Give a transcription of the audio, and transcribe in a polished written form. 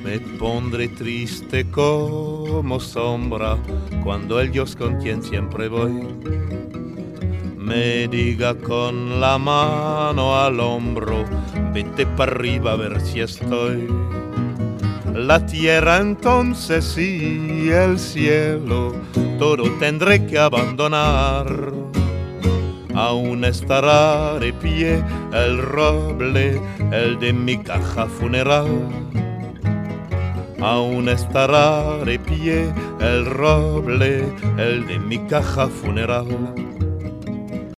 Me pondré triste como sombra cuando el Dios con quien siempre voy me diga con la mano al hombro, vete para arriba a ver si estoy. La tierra entonces sí, el cielo, todo tendré que abandonar. Aún estará de pie el roble, el de mi caja funeral. Aún estará de pie el roble, el de mi caja funeral.